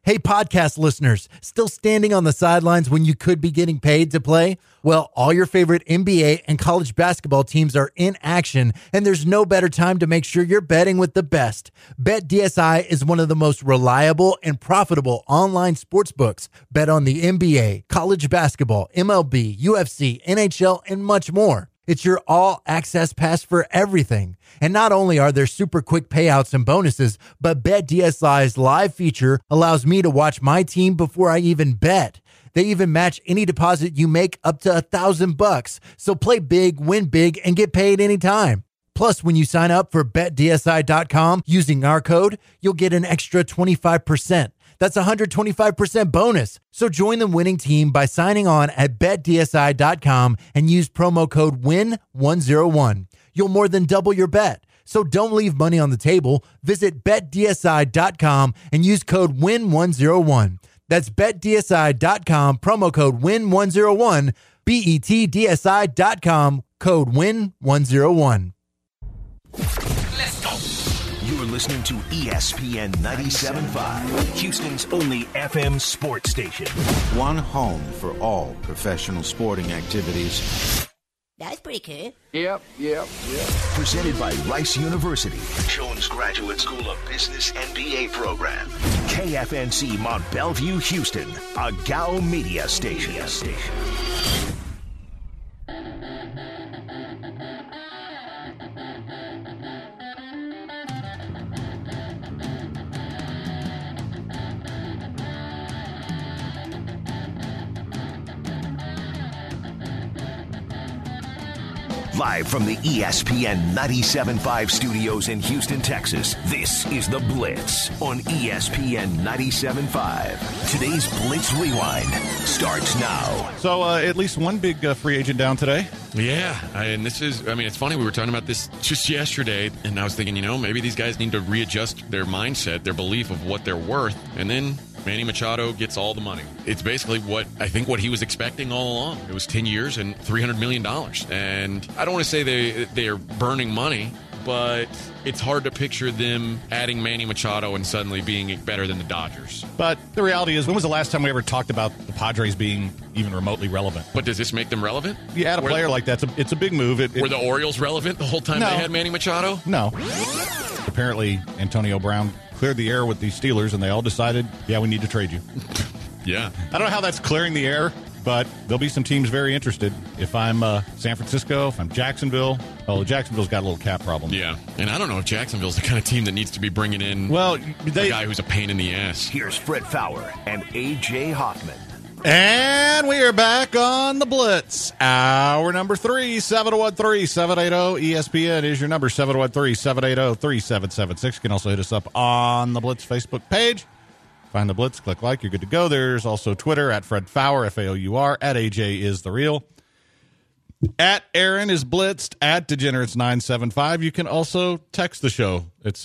Hey, podcast listeners, still standing on the sidelines when you could be getting paid to play? Well, all your favorite NBA and college basketball teams are in action, and there's no better time to make sure you're betting with the best. BetDSI is one of the most reliable and profitable online sports books. Bet on the NBA, college basketball, MLB, UFC, NHL, and much more. It's your all-access pass for everything. And not only are there super quick payouts and bonuses, but BetDSI's live feature allows me to watch my team before I even bet. They even match any deposit you make up to $1,000. So play big, win big, and get paid anytime. Plus, when you sign up for BetDSI.com using our code, you'll get an extra 25%. That's a 125% bonus. So join the winning team by signing on at BetDSI.com and use promo code WIN101. You'll more than double your bet. So don't leave money on the table. Visit BetDSI.com and use code WIN101. That's BetDSI.com, promo code WIN101, BetDSI.com, code WIN101. Let's go. You're listening to ESPN 97.5, Houston's only FM sports station. One home for all professional sporting activities. That's pretty cool. Yep. Presented by Rice University, Jones Graduate School of Business MBA program. KFNC Mont Bellevue, Houston, a GAO media station. Live from the ESPN 97.5 studios in Houston, Texas, this is The Blitz on ESPN 97.5. Today's Blitz Rewind starts now. So at least one big free agent down today. Yeah, and it's funny, we were talking about this just yesterday, and I was thinking, maybe these guys need to readjust their mindset, their belief of what they're worth, and then Manny Machado gets all the money. It's basically what he was expecting all along. It was 10 years and $300 million. And I don't want to say they're burning money, but it's hard to picture them adding Manny Machado and suddenly being better than the Dodgers. But the reality is, when was the last time we ever talked about the Padres being even remotely relevant? But does this make them relevant? You add a player like that, it's a big move. Were the Orioles relevant the whole time they had Manny Machado? No. Apparently, Antonio Brown cleared the air with the Steelers, and they all decided, we need to trade you. Yeah. I don't know how that's clearing the air, but there'll be some teams very interested. If I'm San Francisco, if I'm Jacksonville, Jacksonville's got a little cap problem. Yeah, and I don't know if Jacksonville's the kind of team that needs to be bringing in a guy who's a pain in the ass. Here's Fred Fowler and A.J. Hoffman. And we are back on the Blitz. Hour number 3, 713-780. ESPN is your number, 713-780-3776. You can also hit us up on the Blitz Facebook page. Find the Blitz, click like, you're good to go. There's also Twitter, at Fred Fowler, F-A-O-U-R, at AJ is the real. At Aaron is blitzed, at Degenerates975. You can also text the show at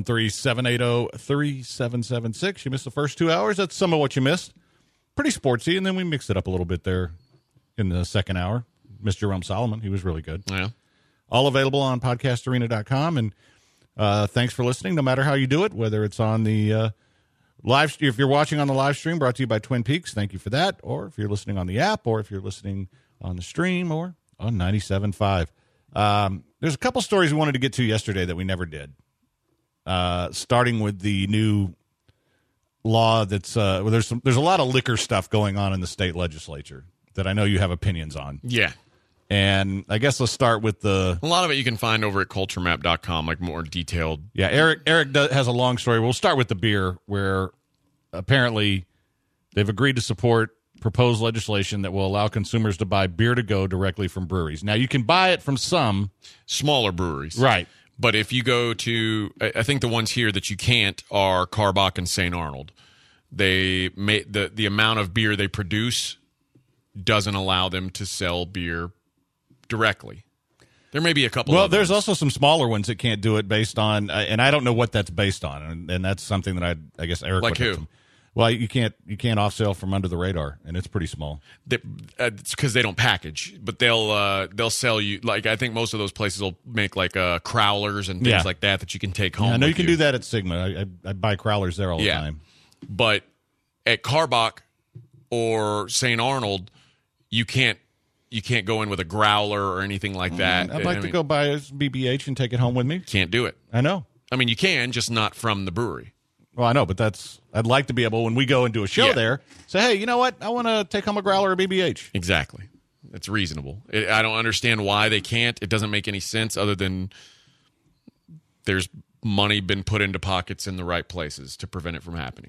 713-780-3776. You missed the first 2 hours. That's some of what you missed. Pretty sportsy, and then we mixed it up a little bit there in the second hour. Mr. Jerome Solomon, he was really good. Yeah. All available on podcastarena.com, and thanks for listening, no matter how you do it, whether it's on the live, if you're watching on the live stream brought to you by Twin Peaks, thank you for that, or if you're listening on the app, or if you're listening on the stream, or on 97.5. There's a couple stories we wanted to get to yesterday that we never did, starting with the new law that's there's a lot of liquor stuff going on in the state legislature that I know you have opinions on. Yeah. And I guess let's start with a lot of it you can find over at culturemap.com, like more detailed. Yeah, Eric has a long story. We'll start with the beer, where apparently they've agreed to support proposed legislation that will allow consumers to buy beer to go directly from breweries. Now, you can buy it from some smaller breweries. Right. But if you go to, I think the ones here that you can't are Karbach and St. Arnold. They make the amount of beer they produce doesn't allow them to sell beer directly. There may be a couple. Well, there's also some smaller ones that can't do it based on, and I don't know what that's based on, and that's something that I guess Eric like would who. have some. Well, you can't off sale from under the radar, and it's pretty small. It's because they don't package, but they'll sell you, like, I think most of those places will make like crowlers and things like that you can take home. Yeah, I know you can do that at Sigma. I buy crowlers there all the time. But at Karbach or St. Arnold, you can't go in with a growler or anything like that. I'd like to go buy a BBH and take it home with me. Can't do it. I know. I mean, you can, just not from the brewery. Well, I know, but I'd like to be able, when we go and do a show there, say, hey, you know what? I want to take home a growler or BBH. Exactly. It's reasonable. I don't understand why they can't. It doesn't make any sense other than there's money been put into pockets in the right places to prevent it from happening.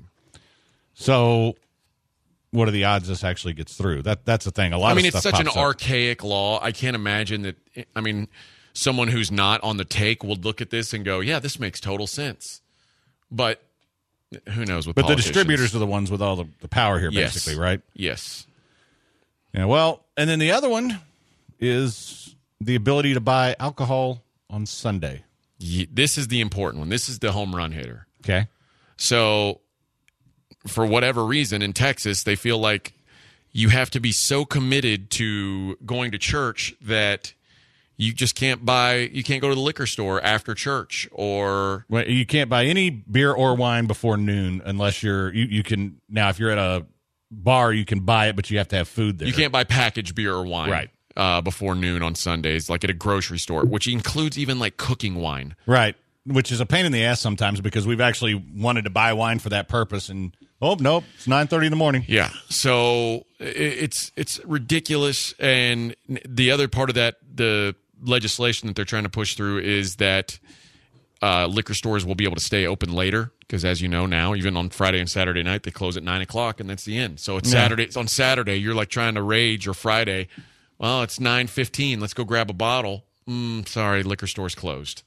So what are the odds this actually gets through? That's the thing. It's such an archaic law. I can't imagine that. I mean, someone who's not on the take will look at this and go, yeah, this makes total sense. But who knows with But the distributors are the ones with all the power here, basically, right? Yes. Yeah, well, and then the other one is the ability to buy alcohol on Sunday. This is the important one. This is the home run hitter. Okay. So for whatever reason in Texas, they feel like you have to be so committed to going to church that you just can't go to the liquor store after church, or you can't buy any beer or wine before noon unless you can. Now, if you're at a bar, you can buy it, but you have to have food there. You can't buy packaged beer or wine before noon on Sundays, like at a grocery store, which includes even like cooking wine. Right, which is a pain in the ass sometimes because we've actually wanted to buy wine for that purpose, and nope, it's 9:30 in the morning. Yeah, so it's ridiculous. And the other part of that, the legislation that they're trying to push through, is that liquor stores will be able to stay open later because, as you know now, even on Friday and Saturday night, they close at 9 o'clock, and that's the end. So it's Saturday. It's on Saturday. You're like trying to rage, or Friday. Well, it's 9:15. Let's go grab a bottle. Sorry, liquor store's closed.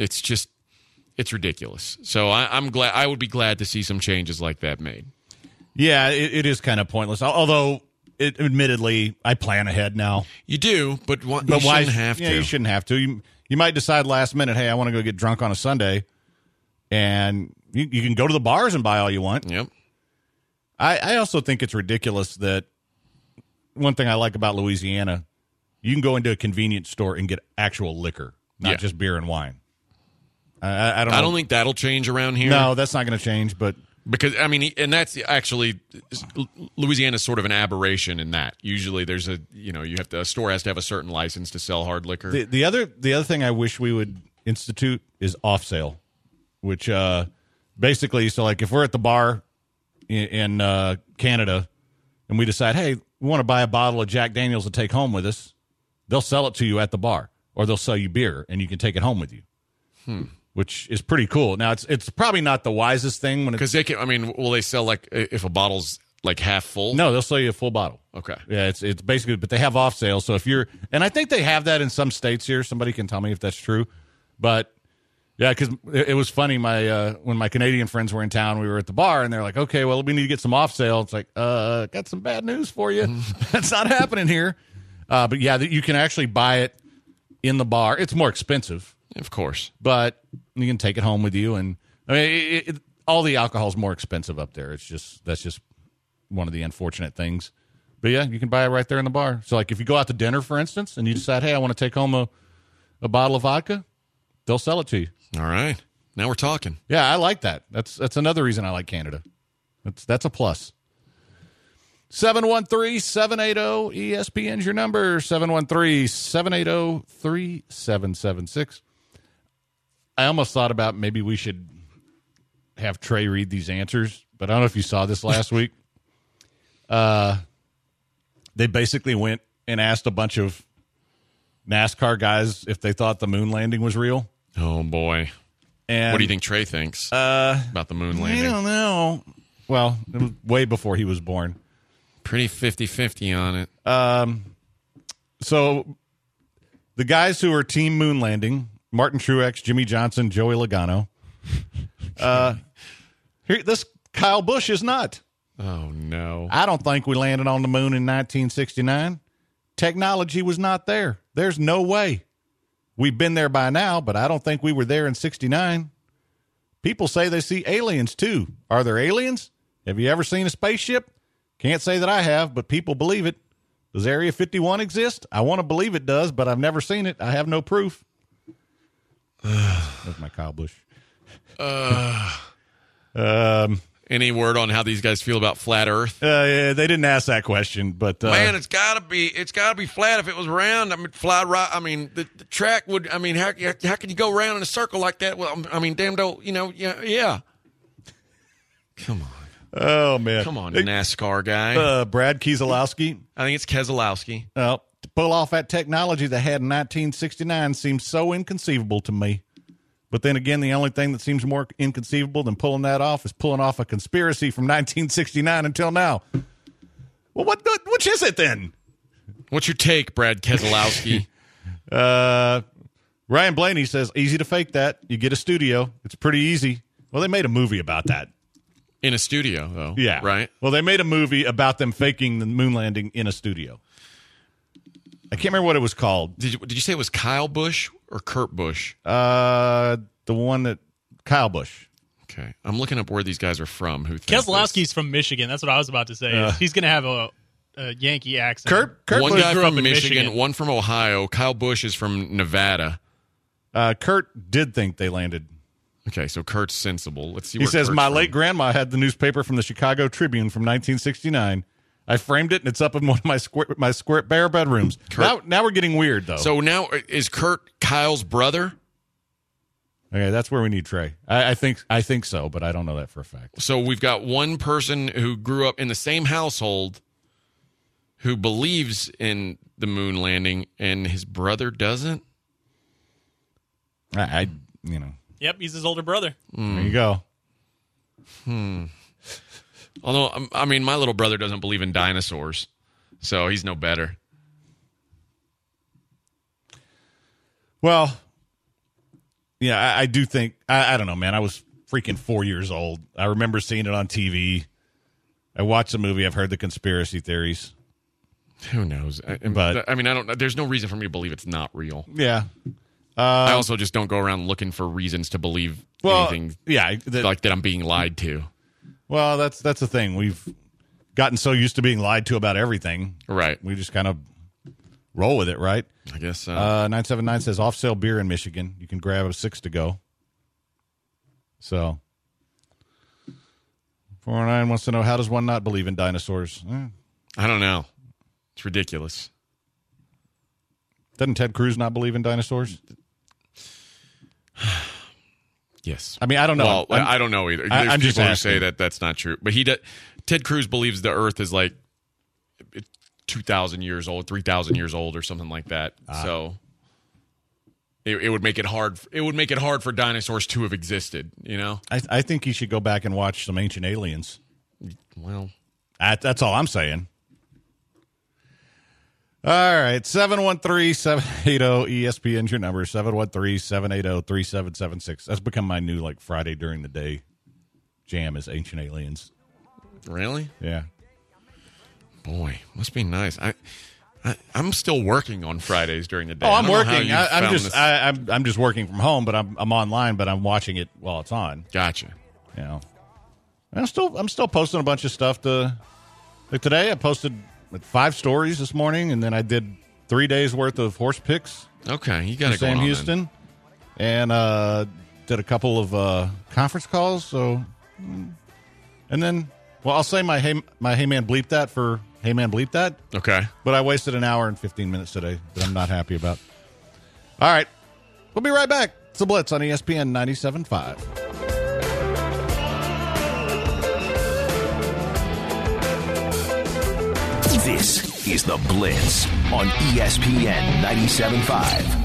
It's ridiculous. So I'm glad. I would be glad to see some changes like that made. Yeah, it is kind of pointless. Although, admittedly, I plan ahead now. You do, but you shouldn't have to. Yeah, you shouldn't have to. You might decide last minute, hey, I want to go get drunk on a Sunday, and you can go to the bars and buy all you want. Yep. I also think it's ridiculous that one thing I like about Louisiana, you can go into a convenience store and get actual liquor, not just beer and wine. I don't think that'll change around here. No, that's not going to change, but because and that's actually, Louisiana's sort of an aberration in that. Usually there's a store has to have a certain license to sell hard liquor. The other thing I wish we would institute is off sale, which basically, so like if we're at the bar in Canada and we decide, hey, we want to buy a bottle of Jack Daniels to take home with us, they'll sell it to you at the bar, or they'll sell you beer and you can take it home with you. Which is pretty cool. Now, it's probably not the wisest thing because they can. I mean, will they sell like if a bottle's like half full? No, they'll sell you a full bottle. Okay. Yeah, it's basically, but they have off sale. So if you're, and I think they have that in some states here. Somebody can tell me if that's true. But yeah, because it was funny. When my Canadian friends were in town, we were at the bar, and they're like, "Okay, well, we need to get some off sale." It's like, got some bad news for you. That's not happening here. But yeah, you can actually buy it in the bar. It's more expensive. Of course. But you can take it home with you. And I mean, all the alcohol is more expensive up there. That's just one of the unfortunate things. But yeah, you can buy it right there in the bar. So like if you go out to dinner, for instance, and you decide, hey, I want to take home a bottle of vodka, they'll sell it to you. All right. Now we're talking. Yeah, I like that. That's another reason I like Canada. That's a plus. 713-780-ESPN's your number. 713-780-3776. I almost thought about maybe we should have Trey read these answers, but I don't know if you saw this last week. They basically went and asked a bunch of NASCAR guys if they thought the moon landing was real. Oh, boy. And what do you think Trey thinks about the moon landing? I don't know. Well, it was way before he was born. Pretty 50-50 on it. So the guys who are team moon landing, Martin Truex, Jimmy Johnson, Joey Logano. This Kyle Busch is not. Oh, no. I don't think we landed on the moon in 1969. Technology was not there. There's no way. We've been there by now, but I don't think we were there in 69. People say they see aliens, too. Are there aliens? Have you ever seen a spaceship? Can't say that I have, but people believe it. Does Area 51 exist? I want to believe it does, but I've never seen it. I have no proof. That's my Kyle Busch. Any word on how these guys feel about flat Earth? Yeah, they didn't ask that question, but Man, it's gotta be flat. If it was round, I mean, fly right. I mean, the track would. I mean, how can you go around in a circle like that? Well, I mean, damn, don't you know? Yeah. Come on. Oh man, Come on, NASCAR guy. Brad Keselowski. I think it's Keselowski. Well, to pull off that technology they had in 1969 seems so inconceivable to me. But then again, the only thing that seems more inconceivable than pulling that off is pulling off a conspiracy from 1969 until now. Well, which is it then? What's your take, Brad Keselowski? Ryan Blaney says, easy to fake that. You get a studio. It's pretty easy. Well, they made a movie about that. In a studio, though. Yeah. Right? Well, they made a movie about them faking the moon landing in a studio. I can't remember what it was called. Did you say it was Kyle Busch or Kurt Busch? The one that Kyle Busch. Okay. I'm looking up where these guys are from. Who think Keselowski's from Michigan. That's what I was about to say. He's going to have a Yankee accent. Kurt one Busch guy grew up from in Michigan, one from Ohio. Kyle Busch is from Nevada. Kurt did think they landed. Okay, so Kurt's sensible. Let's see. He where says, Kurt's my from. late grandma had the newspaper from the Chicago Tribune from 1969. I framed it, and it's up in one of my square bare bedrooms. Now we're getting weird, though. So now is Kurt Kyle's brother? Okay, that's where we need Trey. I think so, but I don't know that for a fact. So we've got one person who grew up in the same household who believes in the moon landing, and his brother doesn't. I you know. Yep, he's his older brother. There you go. Although, I mean, my little brother doesn't believe in dinosaurs, so he's no better. Well, yeah, I do think, I don't know, man. I was freaking 4 years old. I remember seeing it on TV. I watched the movie. I've heard the conspiracy theories. Who knows? But I mean, there's no reason for me to believe it's not real. Yeah. I also just don't go around looking for reasons to believe anything like that I'm being lied to. Well, that's the thing. We've gotten so used to being lied to about everything. Right. We just kind of roll with it, right? I guess so. 979 says off-sale beer in Michigan. You can grab a 6 to go. So 409 wants to know, how does one not believe in dinosaurs? I don't know. It's ridiculous. Doesn't Ted Cruz not believe in dinosaurs? Yes. I mean, I don't know. Well, I don't know either. There's I'm just people who asking. say that that's not true. But Ted Cruz believes the Earth is like 2,000 years old, 3,000 years old, or something like that. So it would make it hard. It would make it hard for dinosaurs to have existed. You know. I think you should go back and watch some Ancient Aliens. Well, That's all I'm saying. All right, 713-780-ESPN's your number, 713-780-3776. That's become my new, like, Friday during the day jam is Ancient Aliens. really? Yeah. Boy, must be nice. I'm still working on Fridays during the day. Oh, I'm I don't know how working. you found this. I'm just working from home, but I'm online, but I'm watching it while it's on. Gotcha. You know, and I'm still posting a bunch of stuff. Like today, I posted 5 stories this morning, and then I did 3 days worth of horse picks. Okay, you got from it going Sam on Houston, and did a couple of conference calls. So, and then, well, I'll say my hey man bleep that for hey man bleep that. Okay. But I wasted an hour and 15 minutes today that I'm not happy about. All right, we'll be right back. It's the Blitz on ESPN 97.5. This is The Blitz on ESPN 97.5.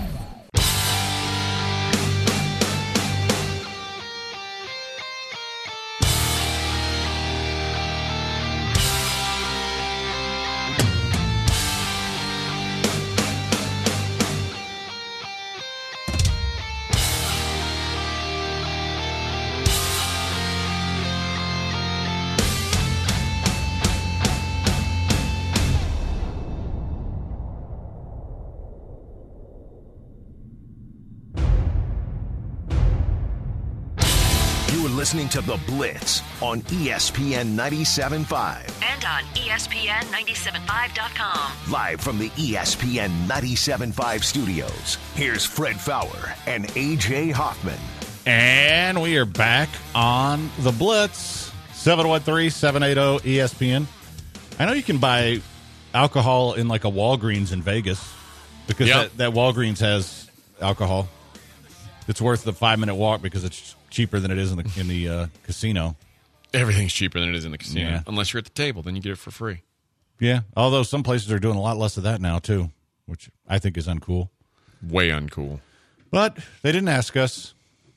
Listening to The Blitz on ESPN 97.5. And on ESPN975.com. Live from the ESPN 97.5 studios, here's Fred Fowler and A.J. Hoffman. And we are back on The Blitz. 713-780-ESPN. I know you can buy alcohol in like a Walgreens in Vegas because that Walgreens has alcohol. It's worth the 5-minute walk because it's cheaper than it is in the casino. Everything's cheaper than it is in the casino. Yeah. Unless you're at the table, then you get it for free. Yeah, although some places are doing a lot less of that now, too, which I think is uncool. Way uncool. But they didn't ask us.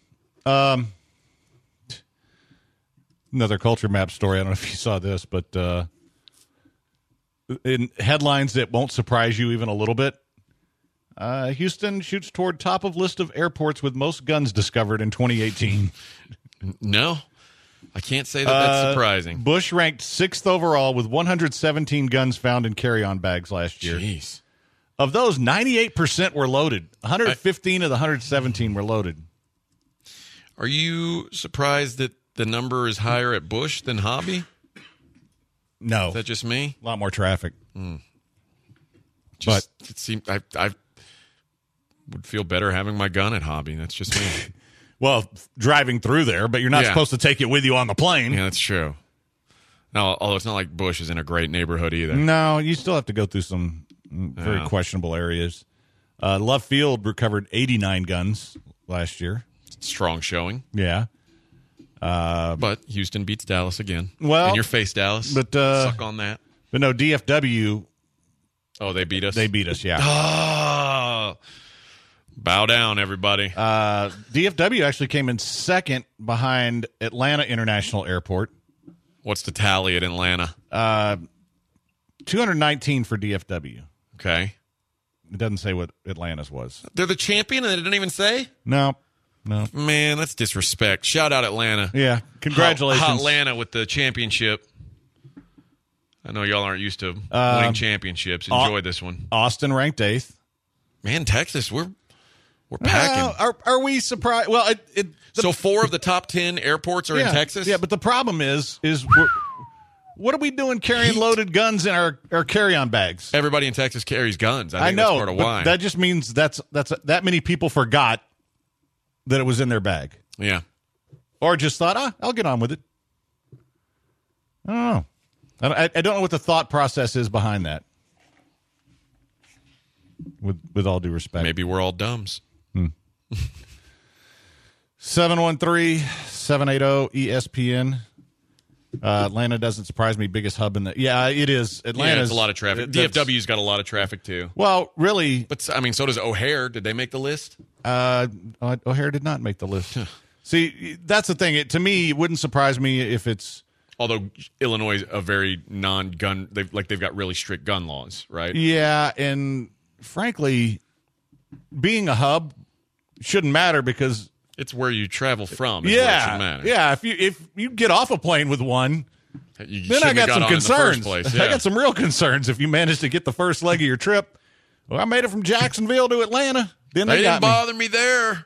Another Culture Map story. I don't know if you saw this, but in headlines that won't surprise you even a little bit, Houston shoots toward top of list of airports with most guns discovered in 2018. No, I can't say that's surprising. Bush ranked 6th overall with 117 guns found in carry-on bags last year. Jeez. Of those, 98% were loaded. 115 of the 117 were loaded. Are you surprised that the number is higher at Bush than Hobby? No. Is that just me? A lot more traffic. It seems I would feel better having my gun at Hobby. That's just me. Well, driving through there, but you're not supposed to take it with you on the plane. Yeah, that's true. No, although it's not like Bush is in a great neighborhood either. No, you still have to go through some very questionable areas. Love Field recovered 89 guns last year. Strong showing. Yeah. But Houston beats Dallas again. Well, in your face, Dallas. But suck on that. But no, DFW. Oh, they beat us? They beat us, yeah. Oh, bow down, everybody. DFW actually came in second behind Atlanta International Airport. What's the tally at Atlanta? 219 for DFW. Okay. It doesn't say what Atlanta's was. They're the champion and they didn't even say? No. Man, that's disrespect. Shout out Atlanta. Yeah, congratulations. Hot Atlanta with the championship. I know y'all aren't used to winning championships. Enjoy this one. Austin ranked 8th. Man, Texas, we're packing. Are we surprised? Well, so 4 of the top 10 airports are in Texas? Yeah, but the problem is what are we doing carrying loaded guns in our carry-on bags? Everybody in Texas carries guns. I think know, that's part of why. That just means that's that many people forgot that it was in their bag. Yeah. Or just thought, I'll get on with it. I don't know. I don't know what the thought process is behind that. With all due respect. Maybe we're all dumbs. 713-780-ESPN. Atlanta doesn't surprise me. Biggest hub in the... Yeah, it is. Atlanta's it's a lot of traffic. DFW's got a lot of traffic, too. Well, really... But, I mean, so does O'Hare. Did they make the list? O'Hare did not make the list. See, that's the thing. To me, it wouldn't surprise me if it's... Although Illinois is a very non-gun... They've got really strict gun laws, right? Yeah, and frankly, being a hub shouldn't matter because... It's where you travel from. Is where it should matter. Yeah. If you get off a plane with one, you then I got some concerns. Yeah. I got some real concerns if you manage to get the first leg of your trip. Well, I made it from Jacksonville to Atlanta. Then they didn't bother me there.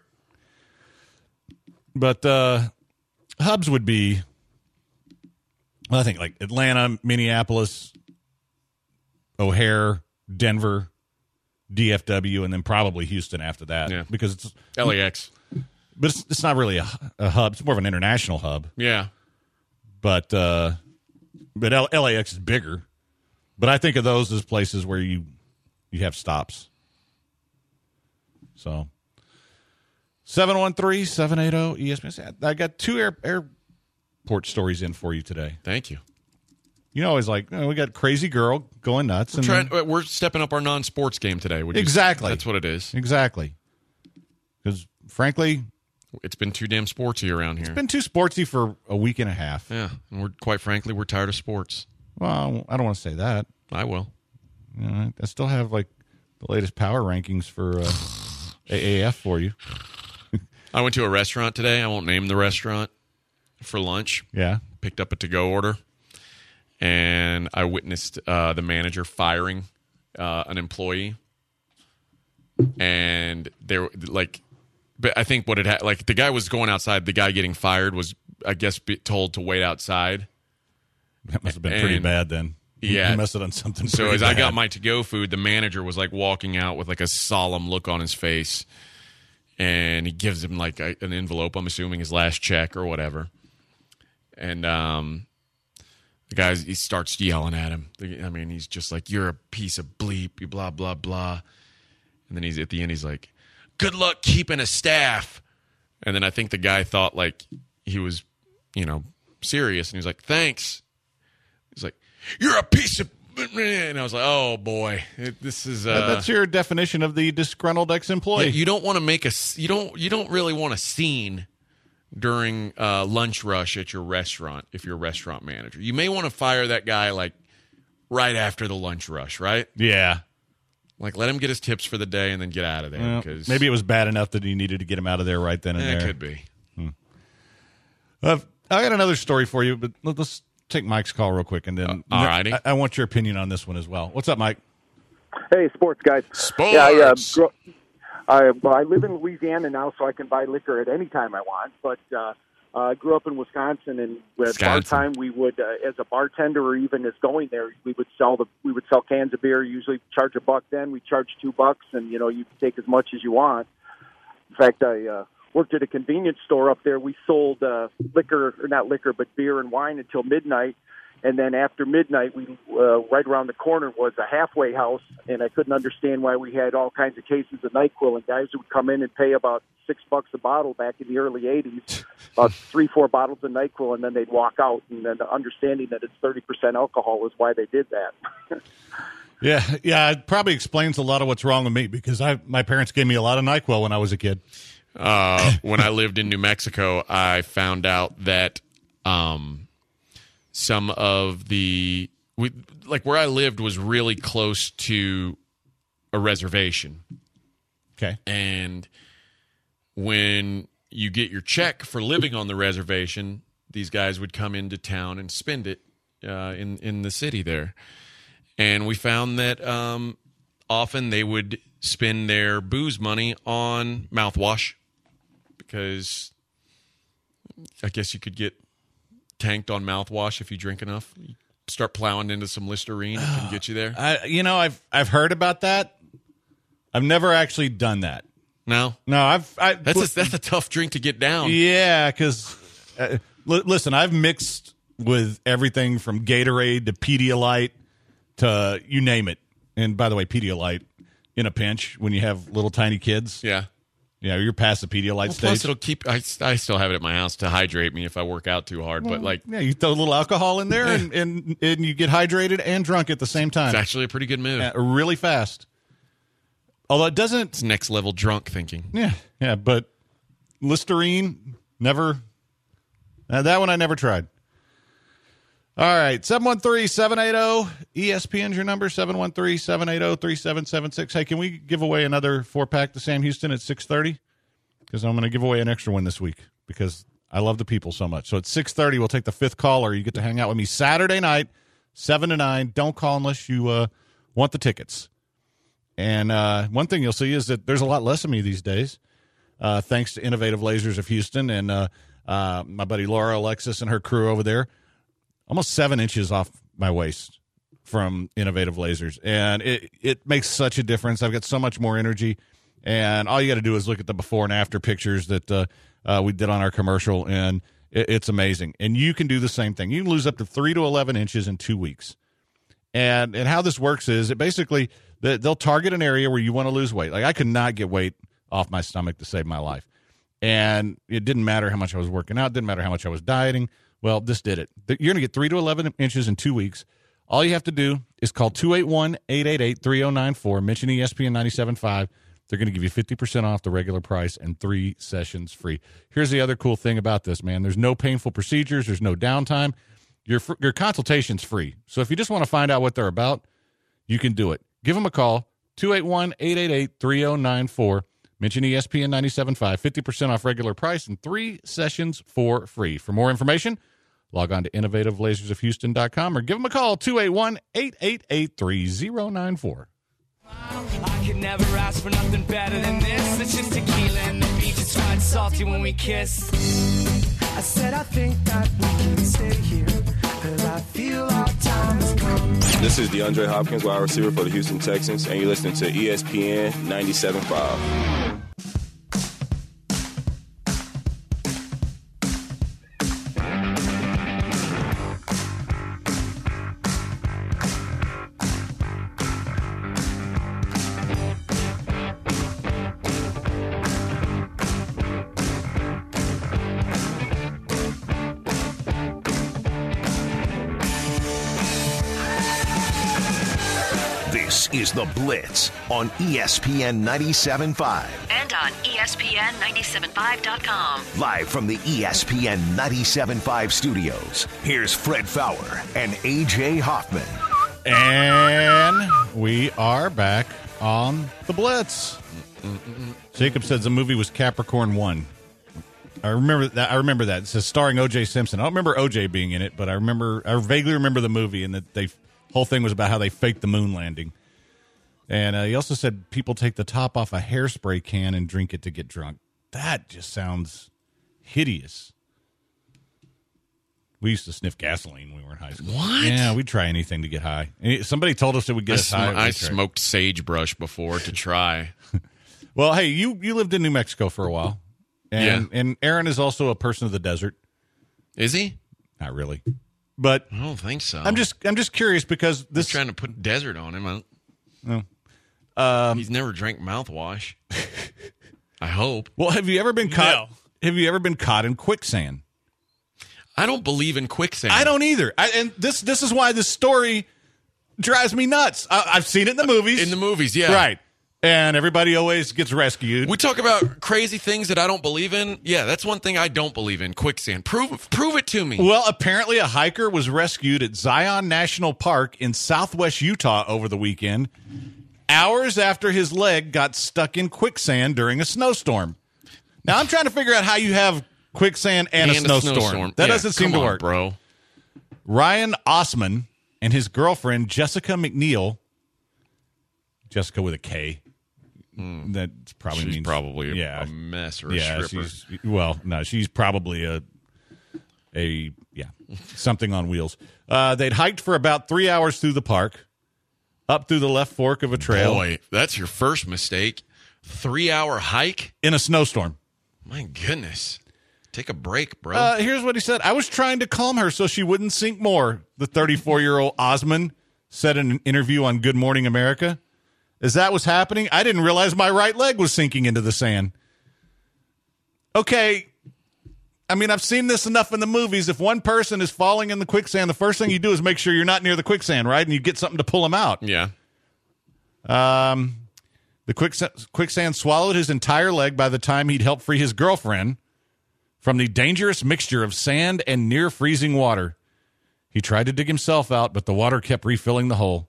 But hubs would be, well, I think like Atlanta, Minneapolis, O'Hare, Denver, DFW, and then probably Houston after that. Yeah. Because it's LAX. But it's not really a hub. It's more of an international hub. Yeah. But LAX is bigger. But I think of those as places where you have stops. So 713-780-ESPN. I got 2 airport stories in for you today. Thank you. You know, always like, we got crazy girl going nuts. We're stepping up our non-sports game today. Exactly. That's what it is. Exactly. Because, frankly... It's been too damn sportsy around here. It's been too sportsy for a week and a half. Yeah, and quite frankly, we're tired of sports. Well, I don't want to say that. I will. You know, I still have like the latest power rankings for AAF for you. I went to a restaurant today. I won't name the restaurant. For lunch. Yeah. Picked up a to-go order. And I witnessed the manager firing an employee. And they're like... But I think what it had, like the guy was going outside. The guy getting fired was, I guess, told to wait outside. That must have been pretty bad then. Yeah. He must have done something So pretty as bad. I got my to-go food, the manager was like walking out with like a solemn look on his face. And he gives him like an envelope, I'm assuming his last check or whatever. And The guy, he starts yelling at him. I mean, he's just like, "You're a piece of bleep, you blah, blah, blah." And then at the end, he's like, "Good luck keeping a staff." And then I think the guy thought like he was, serious. And he's like, "Thanks." He's like, "You're a piece of," and I was like, "Oh boy, this is." That's your definition of the disgruntled ex-employee. You don't want to make you don't really want a scene during lunch rush at your restaurant if you're a restaurant manager. You may want to fire that guy like right after the lunch rush, right? Yeah. Like let him get his tips for the day and then get out of there. Because maybe it was bad enough that he needed to get him out of there right then and there. It could be. I got another story for you, but let's take Mike's call real quick, and then all righty. I want your opinion on this one as well. What's up, Mike? Hey, sports guys. Sports. Yeah, I live in Louisiana now, so I can buy liquor at any time I want. But I grew up in Wisconsin, and at bar time we would, as a bartender or even as going there, we would sell cans of beer. Usually charge $1 then. We charge $2, and you take as much as you want. In fact, I worked at a convenience store up there. We sold not liquor, but beer and wine until midnight. And then after midnight, we right around the corner was a halfway house, and I couldn't understand why we had all kinds of cases of NyQuil. And guys would come in and pay about $6 a bottle back in the early 80s, about 3-4 bottles of NyQuil, and then they'd walk out. And then the understanding that it's 30% alcohol is why they did that. Yeah, it probably explains a lot of what's wrong with me, because my parents gave me a lot of NyQuil when I was a kid. When I lived in New Mexico, I found out that some of where I lived was really close to a reservation. Okay. And when you get your check for living on the reservation, these guys would come into town and spend it in the city there. And we found that often they would spend their booze money on mouthwash, because I guess you could get tanked on mouthwash if you drink enough. You start plowing into some Listerine, it can get you there. I've heard about that. I've never actually done that. No, that's a tough drink to get down. Yeah, because listen, I've mixed with everything from Gatorade to Pedialyte to you name it. And by the way, Pedialyte in a pinch when you have little tiny kids. Yeah. Yeah, you're past the Pedialyte stage. Plus, it'll keep. I still have it at my house to hydrate me if I work out too hard. But you throw a little alcohol in there, and you get hydrated and drunk at the same time. It's actually a pretty good move. Really fast. Although it doesn't. It's next level drunk thinking. Yeah. But Listerine, never. That one I never tried. All right, 713-780-ESPN's your number, 713-780-3776. Hey, can we give away another 4-pack to Sam Houston at 6:30? Because I'm going to give away an extra one this week because I love the people so much. So at 6:30, we'll take the 5th caller. You get to hang out with me Saturday night, 7 to 9. Don't call unless you want the tickets. And one thing you'll see is that there's a lot less of me these days, thanks to Innovative Lasers of Houston and my buddy Laura Alexis and her crew over there. Almost 7 inches off my waist from Innovative Lasers. And it makes such a difference. I've got so much more energy. And all you got to do is look at the before and after pictures that we did on our commercial, and it's amazing. And you can do the same thing. You can lose up to 3 to 11 inches in 2 weeks. And how this works is it basically they'll target an area where you want to lose weight. Like I could not get weight off my stomach to save my life. And it didn't matter how much I was working out. It didn't matter how much I was dieting. Well, this did it. You're going to get 3 to 11 inches in 2 weeks. All you have to do is call 281-888-3094, mention ESPN 97.5. They're going to give you 50% off the regular price and 3 sessions free. Here's the other cool thing about this, man. There's no painful procedures. There's no downtime. Your consultation's free. So if you just want to find out what they're about, you can do it. Give them a call, 281-888-3094. Mention ESPN 97.5, 50% off regular price and 3 sessions for free. For more information, log on to innovativelasersofhouston.com or give them a call, 281-888-3094. I could never ask for nothing better than this. It's just tequila and the beach is fine salty when we kiss. I said I think that we can stay here, cause I feel our time has come. This is DeAndre Hopkins, wide receiver for the Houston Texans, and you're listening to ESPN 97.5. This is The Blitz on ESPN 97.5. And on ESPN975.com. Live from the ESPN 97.5 studios, here's Fred Fowler and A.J. Hoffman. And we are back on The Blitz. Jacob says the movie was Capricorn 1. I remember that. It says starring O.J. Simpson. I don't remember O.J. being in it, but I vaguely remember the movie, and that the whole thing was about how they faked the moon landing. And he also said people take the top off a hairspray can and drink it to get drunk. That just sounds hideous. We used to sniff gasoline when we were in high school. What? Yeah, we'd try anything to get high. Somebody told us it would get us high. I smoked sagebrush before to try. Well, hey, you lived in New Mexico for a while. And Aaron is also a person of the desert. Is he? Not really. But I don't think so. I'm just curious because this trying to put desert on him. He's never drank mouthwash. I hope. Well, have you ever been caught? No. Have you ever been caught in quicksand? I don't believe in quicksand. I don't either. And this is why this story drives me nuts. I've seen it in the movies. In the movies, yeah. Right. And everybody always gets rescued. We talk about crazy things that I don't believe in. Yeah, that's one thing I don't believe in, quicksand. Prove it to me. Well, apparently a hiker was rescued at Zion National Park in southwest Utah over the weekend, hours after his leg got stuck in quicksand during a snowstorm. Now, I'm trying to figure out how you have quicksand and a snowstorm. That doesn't seem to work. Bro. Ryan Osman and his girlfriend, Jessica McNeil, Jessica with a K. That probably she's means probably a mess or a stripper. She's probably a something on wheels. They'd hiked for about 3 hours through the park, up through the left fork of a trail. Boy, that's your first mistake. 3-hour hike in a snowstorm. My goodness. Take a break, bro. Here's what he said. I was trying to calm her so she wouldn't sink more, the 34-year-old Osman said in an interview on Good Morning America. As that was happening, I didn't realize my right leg was sinking into the sand. Okay, I mean, I've seen this enough in the movies. If one person is falling in the quicksand, the first thing you do is make sure you're not near the quicksand, right? And you get something to pull them out. Yeah. The quicksand swallowed his entire leg by the time he'd helped free his girlfriend from the dangerous mixture of sand and near-freezing water. He tried to dig himself out, but the water kept refilling the hole.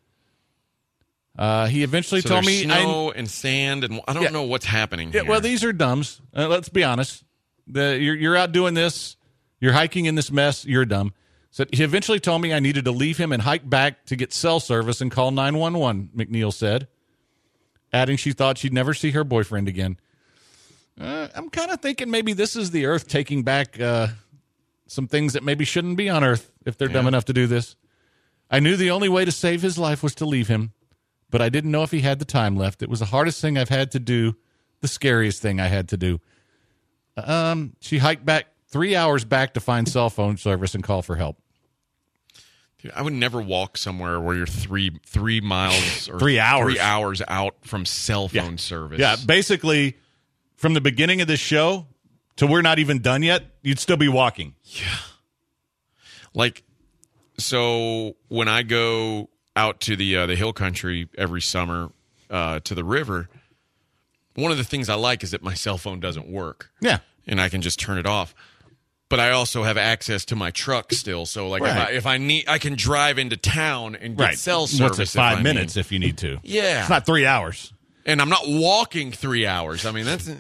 He eventually told me snow and sand, and I don't know what's happening here. Well, these are dumbs. Let's be honest. You're out doing this. You're hiking in this mess. You're dumb. So he eventually told me I needed to leave him and hike back to get cell service and call 911, McNeil said, adding she thought she'd never see her boyfriend again. I'm kind of thinking maybe this is the Earth taking back some things that maybe shouldn't be on Earth if they're dumb enough to do this. I knew the only way to save his life was to leave him, but I didn't know if he had the time left. It was the hardest thing I've had to do, the scariest thing I had to do. She hiked back 3 hours back to find cell phone service and call for help. Dude, I would never walk somewhere where you're 3 miles or 3 hours. 3 hours out from cell phone service. Yeah, basically, from the beginning of this show to we're not even done yet, you'd still be walking. Yeah. Like, so when I go out to the hill country every summer to the river, one of the things I like is that my cell phone doesn't work. Yeah. And I can just turn it off. But I also have access to my truck still. So like if I need, I can drive into town and get cell service. What's it, 5 minutes if you need to. Yeah. It's not 3 hours. And I'm not walking 3 hours. I mean, that's...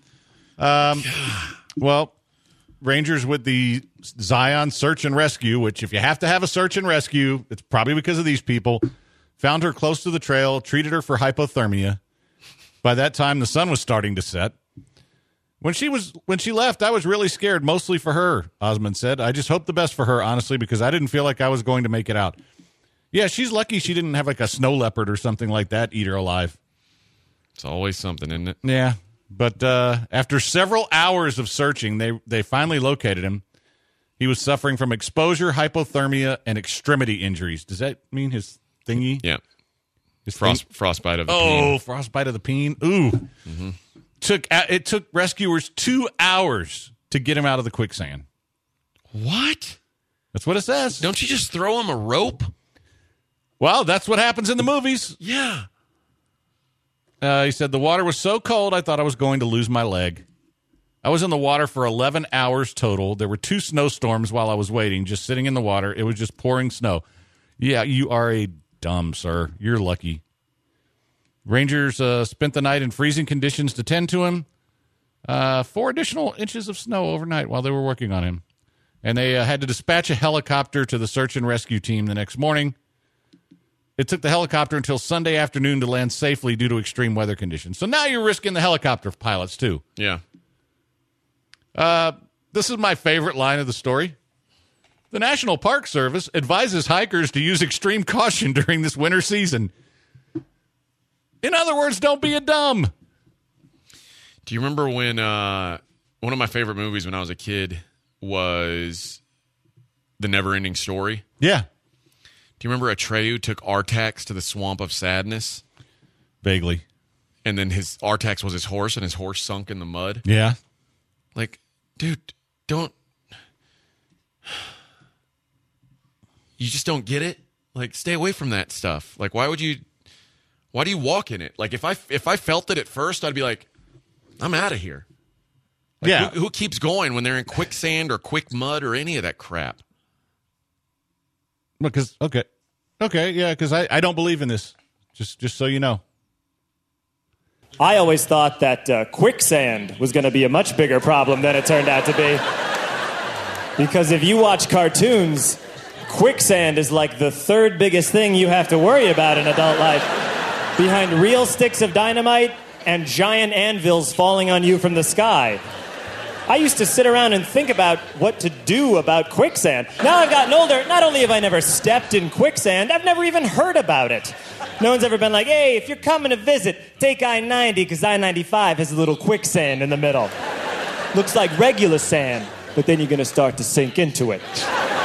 well, Rangers with the Zion Search and Rescue, which if you have to have a search and rescue, it's probably because of these people, found her close to the trail, treated her for hypothermia. By that time, the sun was starting to set. When she left, I was really scared, mostly for her, Osmond said. I just hoped the best for her, honestly, because I didn't feel like I was going to make it out. Yeah, she's lucky she didn't have like a snow leopard or something like that eat her alive. It's always something, isn't it? Yeah, but after several hours of searching, they finally located him. He was suffering from exposure, hypothermia, and extremity injuries. Does that mean his thingy? Yeah. His frostbite of the peen. Oh, frostbite of the peen. Ooh. Mm-hmm. It took rescuers 2 hours to get him out of the quicksand. What? That's what it says. Don't you just throw him a rope? Well, that's what happens in the movies. Yeah. He said, the water was so cold, I thought I was going to lose my leg. I was in the water for 11 hours total. There were 2 snowstorms while I was waiting, just sitting in the water. It was just pouring snow. Yeah, you are a dumb, sir. You're lucky. Rangers spent the night in freezing conditions to tend to him. 4 additional inches of snow overnight while they were working on him. And they had to dispatch a helicopter to the search and rescue team the next morning. It took the helicopter until Sunday afternoon to land safely due to extreme weather conditions. So now you're risking the helicopter pilots, too. Yeah. This is my favorite line of the story. The National Park Service advises hikers to use extreme caution during this winter season. In other words, don't be a dumb. Do you remember when one of my favorite movies when I was a kid was The Never-Ending Story? Yeah. Do you remember Atreyu took Artax to the Swamp of Sadness? Vaguely. And then his Artax was his horse, and his horse sunk in the mud? Yeah. Like, dude, don't... You just don't get it? Like, stay away from that stuff. Like, why do you walk in it? Like, if I felt it at first, I'd be like, I'm out of here. Like, yeah. Who keeps going when they're in quicksand or quick mud or any of that crap? Because, okay, yeah, because I don't believe in this, just so you know. I always thought that quicksand was going to be a much bigger problem than it turned out to be. Because if you watch cartoons, quicksand is like the 3rd biggest thing you have to worry about in adult life. Behind real sticks of dynamite and giant anvils falling on you from the sky. I used to sit around and think about what to do about quicksand. Now I've gotten older, not only have I never stepped in quicksand, I've never even heard about it. No one's ever been like, hey, if you're coming to visit, take I-90, because I-95 has a little quicksand in the middle. Looks like regular sand, but then you're going to start to sink into it.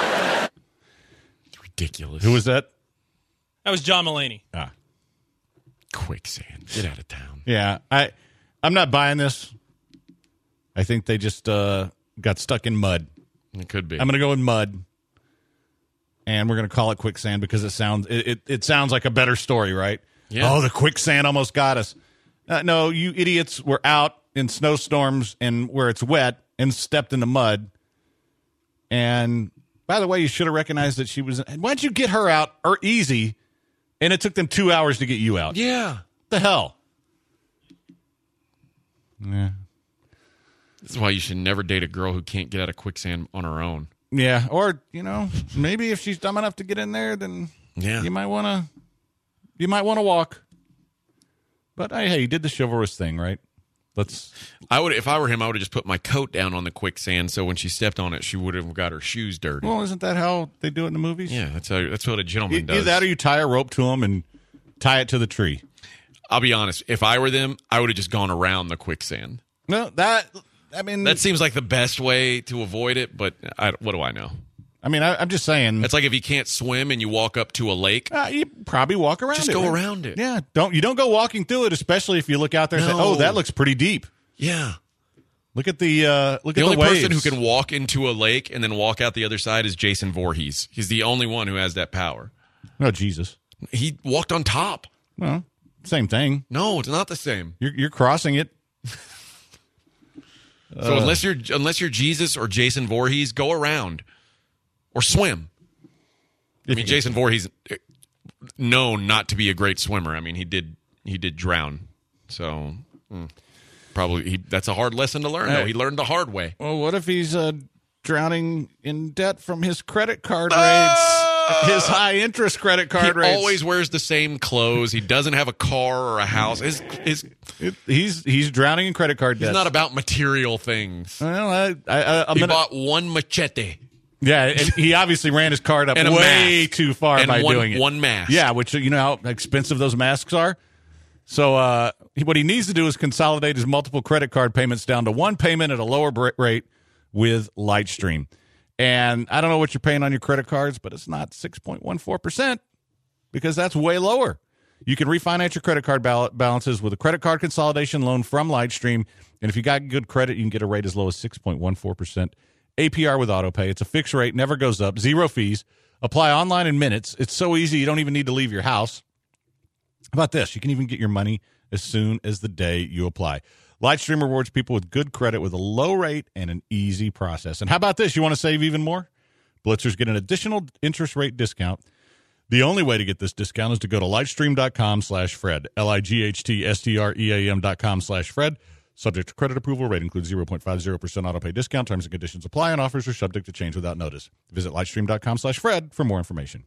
It's ridiculous. Who was that? That was John Mulaney. Ah. Quicksand. Get out of town. Yeah, I'm not buying this. I think they just got stuck in mud. It could be. I'm going to go in mud, and we're going to call it quicksand because it sounds like a better story, right? Yeah. Oh, the quicksand almost got us. No, you idiots were out in snowstorms and where it's wet and stepped in the mud. And by the way, you should have recognized that she was. Why'd you get her out easy? And it took them 2 hours to get you out. Yeah. The hell? Yeah. This is why you should never date a girl who can't get out of quicksand on her own. Yeah, or, maybe if she's dumb enough to get in there, then you might want to walk. But hey, you did the chivalrous thing, right? If I were him, I would have just put my coat down on the quicksand so when she stepped on it, she would have got her shoes dirty. Well, isn't that how they do it in the movies? Yeah, that's what a gentleman does. Either that or you tie a rope to them and tie it to the tree. I'll be honest. If I were them, I would have just gone around the quicksand. No, that seems like the best way to avoid it, but what do I know? I mean, I'm just saying. It's like if you can't swim and you walk up to a lake. You probably walk around it. Just go around it. Yeah, you don't go walking through it, especially if you look out there and say, oh, that looks pretty deep. Yeah. Look at the only waves. person who can walk into a lake and then walk out the other side is Jason Voorhees. He's the only one who has that power. Oh, Jesus. He walked on top. Well, same thing. No, it's not the same. You're crossing it. So unless you're Jesus or Jason Voorhees, go around or swim. I mean, Jason Voorhees known not to be a great swimmer. I mean, he did drown. So probably that's a hard lesson to learn. Though he learned the hard way. Well, what if he's drowning in debt from his credit card rates? His high interest credit card rates. He always wears the same clothes. He doesn't have a car or a house. He's drowning in credit card debt. He's not about material things. Well, he bought one machete. Yeah, and he obviously ran his card up way too far by doing it. One mask. Yeah, which you know how expensive those masks are. So what he needs to do is consolidate his multiple credit card payments down to one payment at a lower rate with Lightstream. And I don't know what you're paying on your credit cards, but it's not 6.14% because that's way lower. You can refinance your credit card balances with a credit card consolidation loan from Lightstream. And if you got good credit, you can get a rate as low as 6.14% APR with AutoPay. It's a fixed rate, never goes up, zero fees. Apply online in minutes. It's so easy, you don't even need to leave your house. How about this? You can even get your money as soon as the day you apply. Lightstream rewards people with good credit with a low rate and an easy process. And how about this? You want to save even more? Blitzers get an additional interest rate discount. The only way to get this discount is to go to lightstream.com/Fred, lightstream.com/Fred. Subject to credit approval. Rate includes 0.50% autopay discount. Terms and conditions apply, and offers are subject to change without notice. Visit lightstream.com/Fred for more information.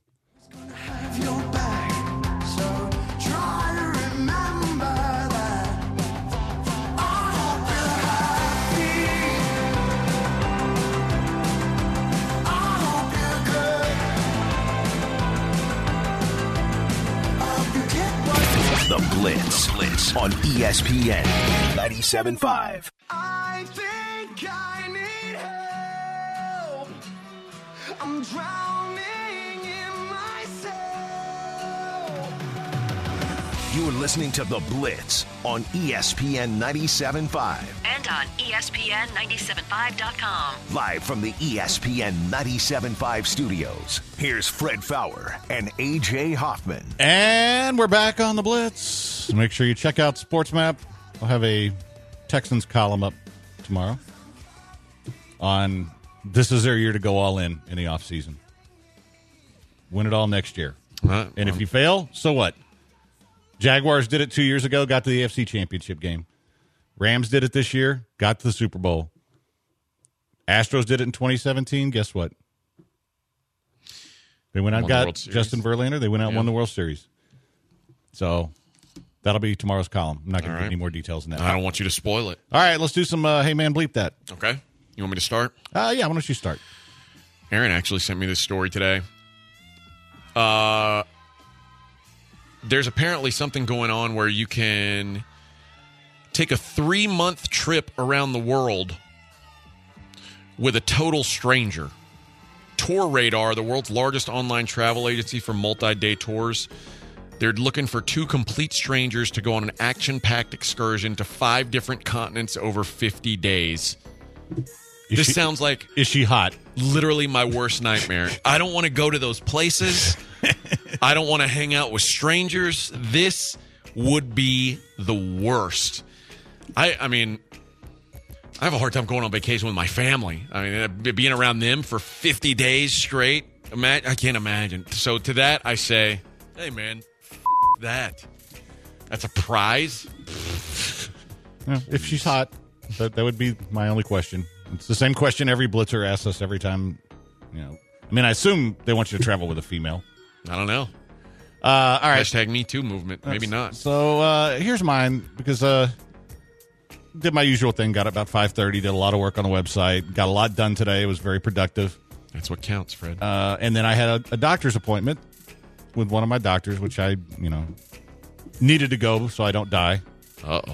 The Blitz on ESPN 97.5. I think I need help. I'm drowning in myself. You are listening to The Blitz on ESPN 97.5. And on ESPN975.com. Live from the ESPN 97.5 studios, here's Fred Faour and A.J. Hoffman. And we're back on the Blitz. Make sure you check out SportsMap. We'll have a Texans column up tomorrow on this is their year to go all in the offseason. Win it all next year. And if you fail, so what? Jaguars did it 2 years ago, got to the AFC Championship game. Rams did it this year, got to the Super Bowl. Astros did it in 2017. Guess what? They went out and got Justin Verlander. They went out and won the World Series. So that'll be tomorrow's column. I'm not going to give any more details than that. I don't want you to spoil it. All right, let's do some Hey Man Bleep That. Okay. You want me to start? Yeah, why don't you start? Aaron actually sent me this story today. There's apparently something going on where you can take a 3-month trip around the world with a total stranger. Tour Radar, the world's largest online travel agency for multi-day tours, they're looking for 2 complete strangers to go on an action-packed excursion to 5 different continents over 50 days. This sounds like... Is she hot? Literally my worst nightmare. I don't want to go to those places. I don't want to hang out with strangers. This would be the worst. I mean, I have a hard time going on vacation with my family. I mean, being around them for 50 days straight, I can't imagine. So to that, I say, hey, man, that. That's a prize. Yeah, if she's hot, that would be my only question. It's the same question every blitzer asks us every time. You know, I mean, I assume they want you to travel with a female. I don't know. All right. Hashtag Me Too movement. Maybe not. So here's mine because did my usual thing. Got up about 5:30. Did a lot of work on the website. Got a lot done today. It was very productive. That's what counts, Fred. And then I had a doctor's appointment with one of my doctors, which I, needed to go so I don't die. Uh-oh.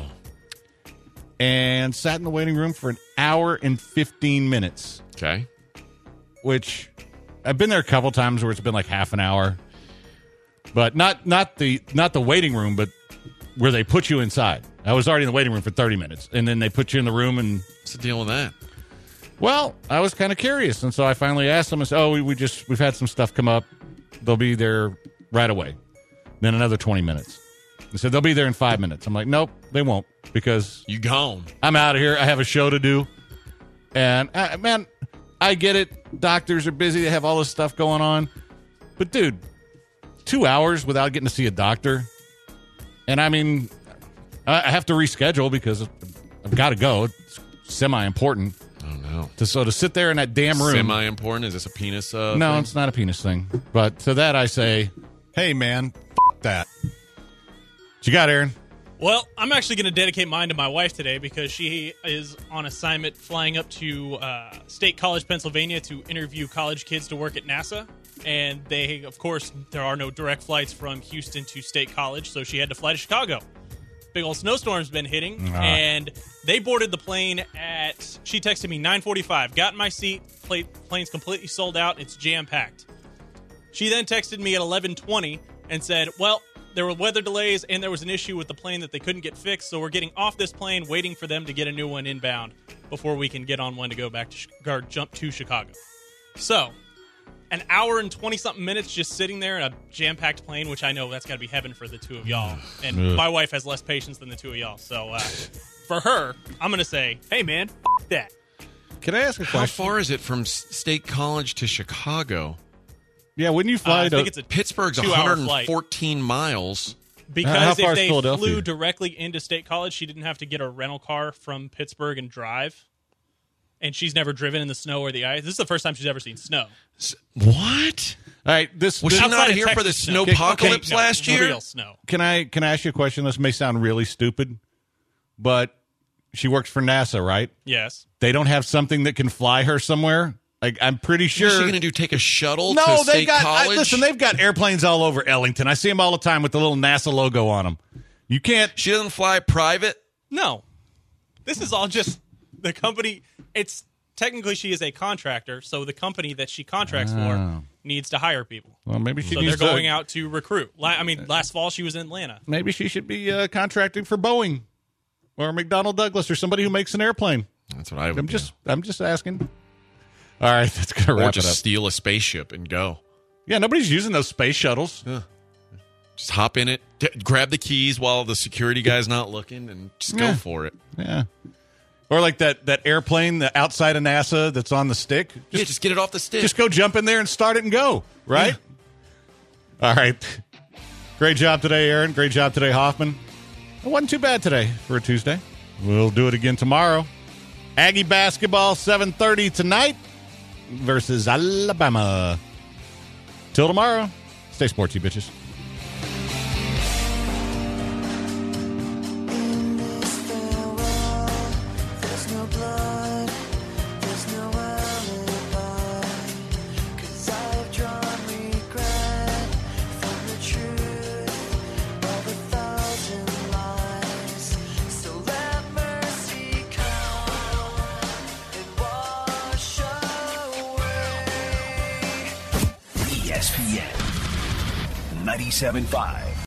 And sat in the waiting room for an hour and 15 minutes. Okay. Which I've been there a couple times where it's been like half an hour. But not the waiting room, but where they put you inside. I was already in the waiting room for 30 minutes, and then they put you in the room and... What's the deal with that? Well, I was kind of curious, and so I finally asked them, I said, we've had some stuff come up. They'll be there right away. Then another 20 minutes. They said, they'll be there in 5 minutes. I'm like, nope, they won't, because... You gone. I'm out of here. I have a show to do. And, man, I get it. Doctors are busy. They have all this stuff going on. But, dude, 2 hours without getting to see a doctor. And, I mean, I have to reschedule because I've got to go. It's semi-important. Oh, no. To sit there in that damn room. Semi-important? Is this a penis No, thing? It's not a penis thing. But to that I say, hey, man, that. What you got, Aaron? Well, I'm actually going to dedicate mine to my wife today because she is on assignment flying up to State College, Pennsylvania to interview college kids to work at NASA. And they, of course, there are no direct flights from Houston to State College, so she had to fly to Chicago. Big old snowstorm's been hitting, and they boarded the plane at, she texted me 9:45, got in my seat, plane's completely sold out, it's jam-packed. She then texted me at 11:20 and said, well, there were weather delays and there was an issue with the plane that they couldn't get fixed, so we're getting off this plane, waiting for them to get a new one inbound before we can get on one to go back to jump to Chicago. So, an hour and 20-something minutes just sitting there in a jam-packed plane, which I know that's got to be heaven for the two of y'all. And my wife has less patience than the two of y'all. So for her, I'm going to say, hey, man, f*** that. Can I ask a question? How far is it from State College to Chicago? Yeah, wouldn't you fly to... I think it's a Pittsburgh's 2-hour 114 miles. Because How if they Philadelphia? flew directly into State College, she didn't have to get a rental car from Pittsburgh and drive. And she's never driven in the snow or the ice. This is the first time she's ever seen snow. What? All right, this... Was she outside not of here for the Texas snow. snowpocalypse No, last year? Real snow. Can I ask you a question? This may sound really stupid, but she works for NASA, right? Yes. They don't have something that can fly her somewhere? Like, I'm pretty sure... What's she going to do, take a shuttle to No, State College? listen, they've got airplanes all over Ellington. I see them all the time with the little NASA logo on them. You can't... She doesn't fly private? No. This is all just the company. It's technically she is a contractor, so the company that she contracts for needs to hire people. Well, maybe she So needs they're going out to recruit. Last fall she was in Atlanta. Maybe she should be contracting for Boeing or McDonnell Douglas or somebody who makes an airplane. That's what I would do. I'm just asking. All right, that's going to Or wrap it just up. steal a spaceship and go. Yeah, nobody's using those space shuttles. Yeah. Just hop in it, grab the keys while the security guy's not looking, and just go for it. Yeah. Or like that airplane outside of NASA that's on the stick. Just get it off the stick. Just go jump in there and start it and go, right? Yeah. All right. Great job today, Aaron. Great job today, Hoffman. It wasn't too bad today for a Tuesday. We'll do it again tomorrow. Aggie basketball, 7:30 tonight versus Alabama. Till tomorrow, stay sportsy, bitches. ESPN 97.5.